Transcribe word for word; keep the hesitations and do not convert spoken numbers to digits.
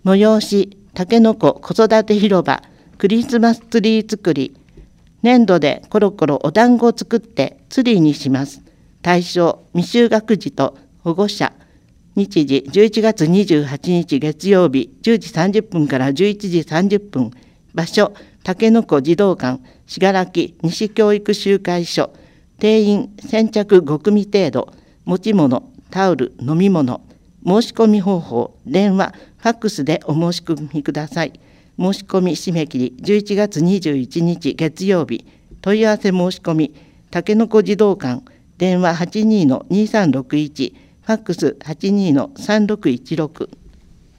催し、たけのこ子育て広場、クリスマスツリー作り、粘土でコロコロお団子を作ってツリーにします。対象、未就学児と保護者。日時、じゅういちがつにじゅうはちにち月曜日、じゅうじさんじゅっぷんからじゅういちじさんじゅっぷん。場所、たけのこ児童館、信楽西教育集会所。定員、先着ごくみ程度。持ち物、タオル、飲み物。申し込み方法、電話、ファックスでお申し込みください。申し込み締め切りじゅういちがつにじゅういちにち月曜日。問い合わせ申し込み、たけのこ児童館、電話 はちにーのにさんろくいち、ファックス はちにーのさんろくいちろく。